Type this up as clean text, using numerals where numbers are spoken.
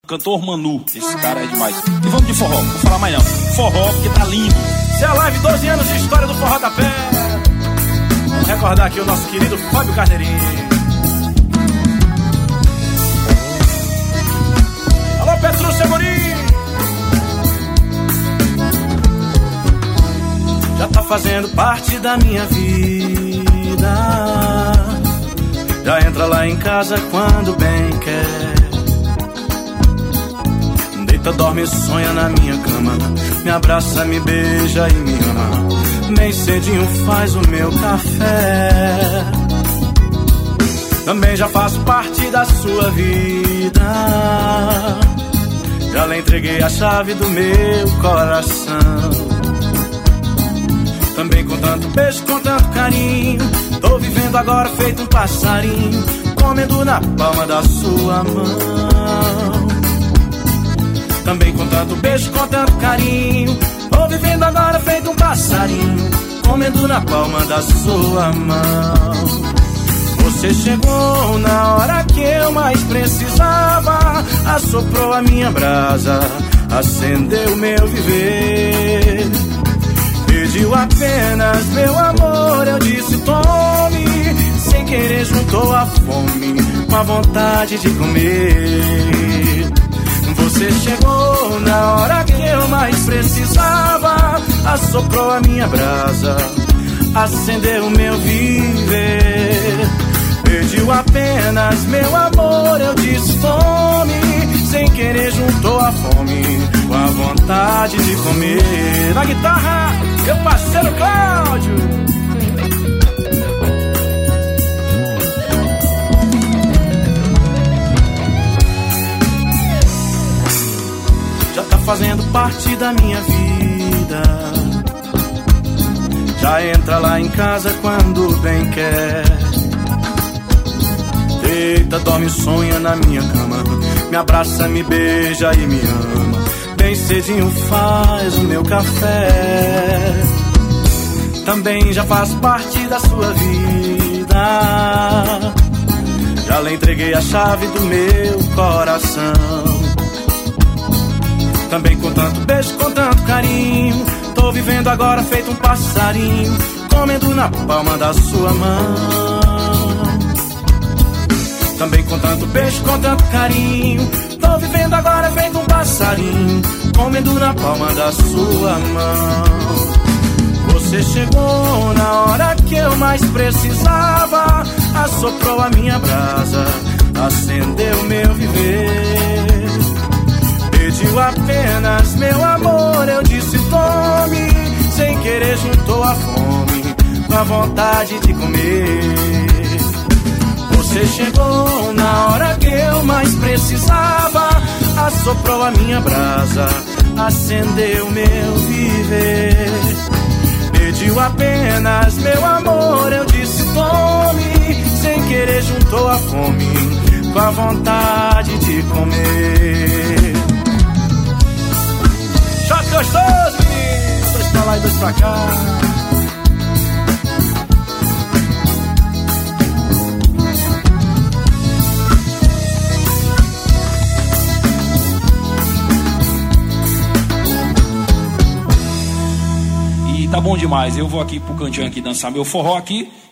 Cantor Manu, esse cara é demais. E vamos de forró, não vou falar mais não. Forró porque tá lindo. Isso é a live 12 anos de história do Forró da Pé. Vamos recordar aqui o nosso querido Fábio Carneirinho. Alô, Petrúcio Guri. Já tá fazendo parte da minha vida. Já entra lá em casa quando bem quer. Deita, dorme e sonha na minha cama. Me abraça, me beija e me ama. Bem cedinho faz o meu café. Também já faço parte da sua vida. Já lhe entreguei a chave do meu coração. Também com tanto beijo, com tanto carinho. Tô vivendo agora feito um passarinho, comendo na palma da sua mão. Também com tanto beijo, com tanto carinho. Tô vivendo agora feito um passarinho, comendo na palma da sua mão. Você chegou na hora que eu mais precisava. Assoprou a minha brasa, acendeu o meu viver. Pediu apenas meu amor, eu disse tome. Sem querer juntou a fome com a vontade de comer. Você chegou na hora que eu mais precisava. Assoprou a minha brasa, acendeu o meu viver. Pediu apenas meu amor, eu disse tome. Sem querer juntou a fome com a vontade de comer. Na guitarra, meu parceiro Cláudio. Já tá fazendo parte da minha vida. Já entra lá em casa quando bem quer. Deita, dorme, sonha na minha cama. Me abraça, me beija e me ama. Bem cedinho faz o meu café. Também já faz parte da sua vida. Já lhe entreguei a chave do meu coração. Também com tanto beijo, com tanto carinho. Tô vivendo agora feito um passarinho, comendo na palma da sua mão. Também com tanto beijo, com tanto carinho. Tô vivendo agora feito um passarinho, comendo na palma da sua mão. Você chegou na hora que eu mais precisava. Assoprou a minha brasa, acendeu meu viver. Pediu apenas meu amor, eu disse tome. Sem querer juntou a fome com a vontade de comer. Você chegou na hora que eu mais precisava. Assoprou a minha brasa, acendeu meu viver. Pediu apenas meu amor, eu disse tome. Sem querer juntou a fome com a vontade de comer. Shot gostoso, menino! Dois pra lá e dois pra cá. E tá bom demais. Eu vou aqui pro cantinho aqui dançar meu forró aqui.